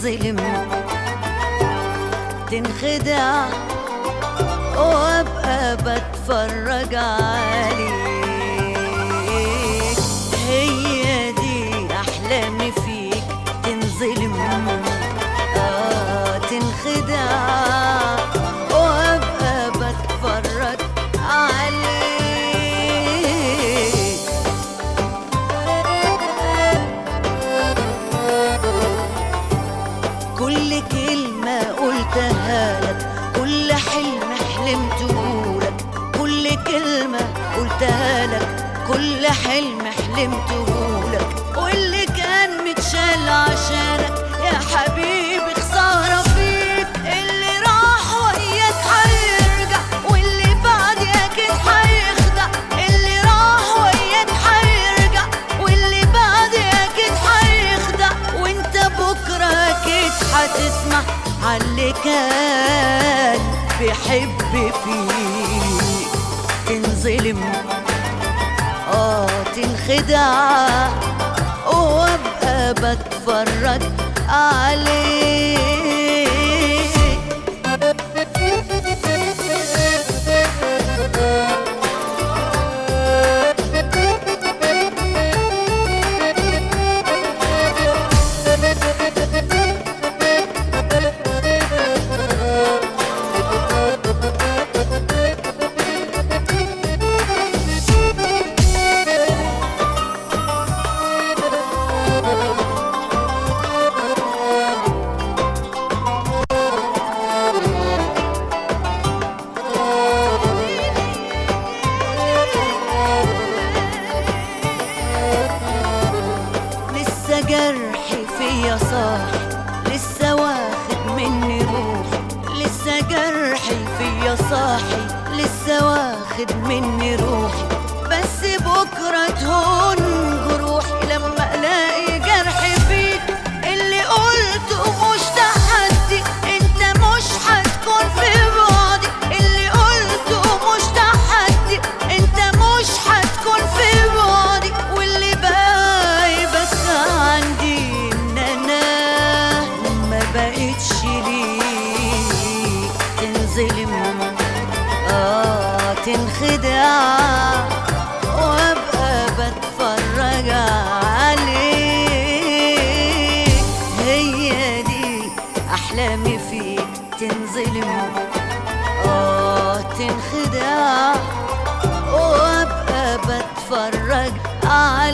تنظلم تنخدع وابقى بتفرج عليك. هي دي احلامي فيك، تنظلم تنخدع وابقى بتفرج عليك. كل كلمة قلتها لك، كل حلم حلمتهولك، كل كلمة قلتها لك، كل حلم حلمتهولك، واللي كان متشال عشانك يا حبيبي خسارة فيك. اللي راح وياك هيرجع، واللي بعد أكيد هيخدع. اللي راح وياك هيرجع، واللي بعد أكيد هيخدع، وانت بكرة أكيد هتسمع عاللي كان بيحب فيك. تنظلم تنخدع وابقى بتفرج عليك. جرحي فيا صاحي، لسه واخد مني روحي. لسه جرحي فيا صاحي، لسه واخد مني روحي. بس بكرة تهون جروحي لما الاقي جرحي فيك. اللي قلته مش تحدي، انت مش هتكون في بعدي. اللي قلته مش تحدي، انت مش هتكون في بعدي. واللي باقي بس عندي ان انا ما بقتش ليك. تنظلم تنخدع وابقى بتفرج عليك. هي دي احلامي فيك، تنظلم تنخدع وابقى بتفرج عليك.